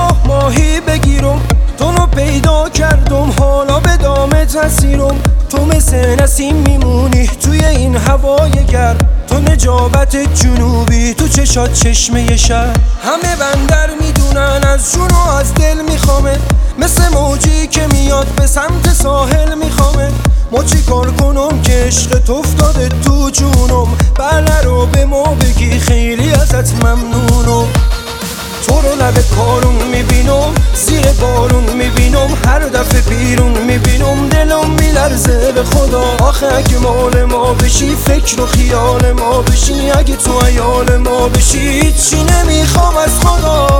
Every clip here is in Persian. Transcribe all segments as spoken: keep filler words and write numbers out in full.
راه ماهی بگیرم، تو رو پیدا کردم حالا به دام تسیرم. تو مثل نسیم میمونی توی این هوای گرم، تو نجابت جنوبی تو چشات چشمه شهر. همه بندر میدونن از جون و از دل میخوامه، مثل موجی که میاد به سمت ساحل میخوامه. ما چی کار کنم که عشقت افتاده تو جونم، بله رو به ما بگی خیلی ازت ممنونم. تو رو لب کارون میبینم، زیر بارون میبینم، هر دفعه بیرون میبینم دلم میلرزه به خدا. آخه اگه مال ما بشی، فکر و خیال ما بشی، اگه تو عیال ما بشی، هیچی نمیخوام از خدا.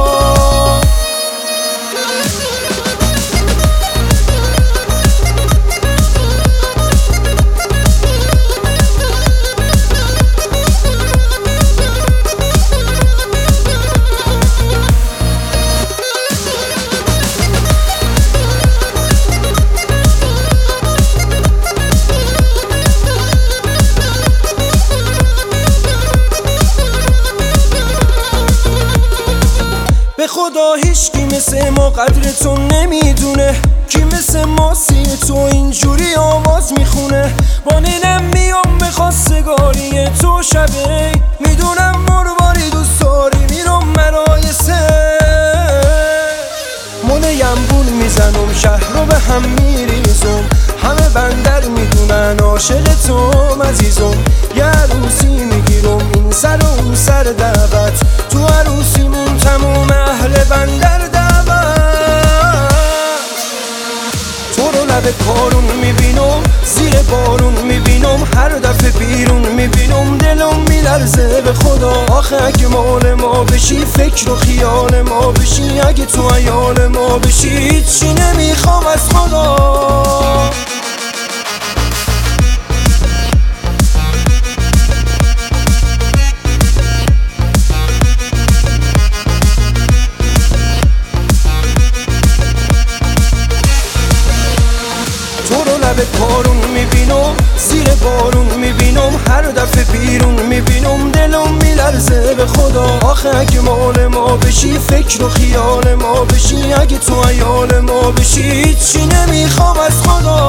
به خدا هیچکی مثل ما قدرتو نمیدونه، کی مثل ما سی تو اینجوری آواز میخونه. با نینم میام به خواستگاری تو شبه، میدونم مرواری دوست داری میرم مرایسه. منیم بول میزنم شهر رو به هم میریزم، همه بندر میدونن عاشق تو عزیزم. یه عروسی میگیرم این سر و اون سر دعوت، تو عروسیمون تموم اهل بندر دعوت. تو رو لب کارون میبینم، زیر بارون میبینم، هر دفعه بیرون میبینم دلم میلرزه به خدا. آخه اگه مال ما بشی، فکر و خیال ما بشی، اگه تو عیال ما بشی، هیچی نمیخوام از خدا. لب کارون میبینم، زیر بارون میبینم، هر دفعه بیرون میبینم دلم میلرزه به خدا. آخه اگه مال ما بشی، فکر و خیال ما بشی، اگه تو عیال ما بشی، هیچی نمیخوام از خدا.